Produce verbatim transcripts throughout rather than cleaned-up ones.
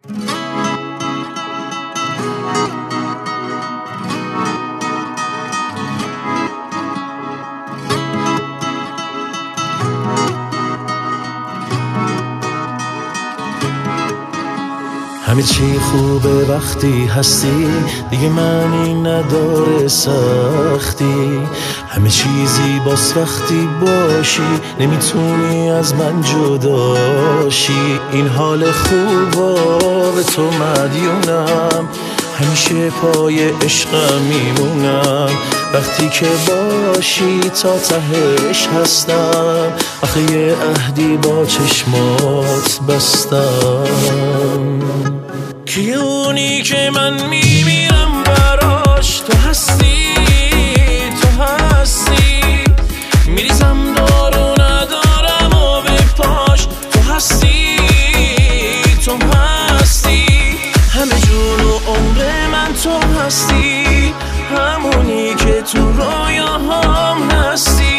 همه چی خوبه وقتی هستی، دیگه معنی نداره سختی. همه چیزی باز وقتی باشی، نمیتونی از من جداشی. این حال خوبا به تو مدیونم، همیشه پای عشقم میمونم. وقتی که باشی تا تهش هستم، آخه یه عهدی با چشمات بستم. کی اونی که من میمیرم براش؟ تو هستی، تو هستی. میریزم دارو ندارم و به پاش. تو هستی، تو هستی. همه جون و عمر من تو هستی، همونی که تو رویاهام هستی.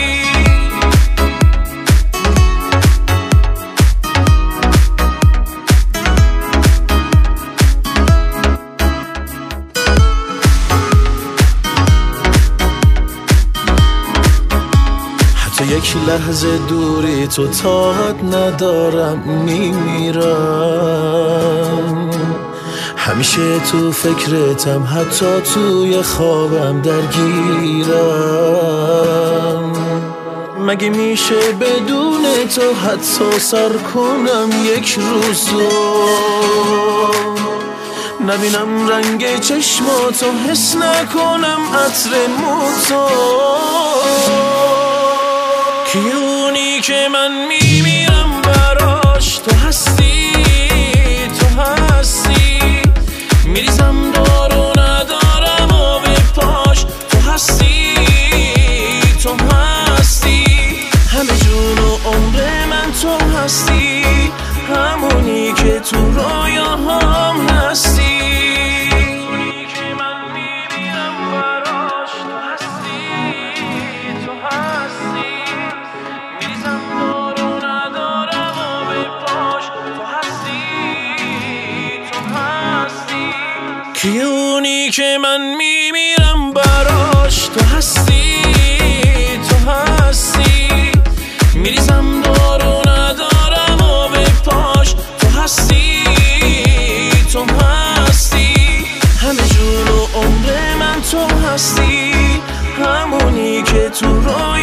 حتی یک لحظه دوری تو طاقت ندارم، میمیرم. همیشه تو فکرتم، حتی توی خوابم درگیرم. مگه میشه بدون تو حتی سر کنم یک روزو؟ نبینم رنگ چشماتو، حس نکنم عطر موتو. کی اونی که من میمیرم براش؟ تو هستی، تو هستی. میریزم دارو ندارم و به پاش. تو هستی، تو هستی. همه جون و عمر من تو هستی، همونی که تو رویاهام هستی. کی اونی که من میمیرم براش؟ تو هستی، تو هستی. میریزم دارو ندارم و به پاش. تو هستی، تو هستی. همه جون و عمر من تو هستی، همونی که تو روی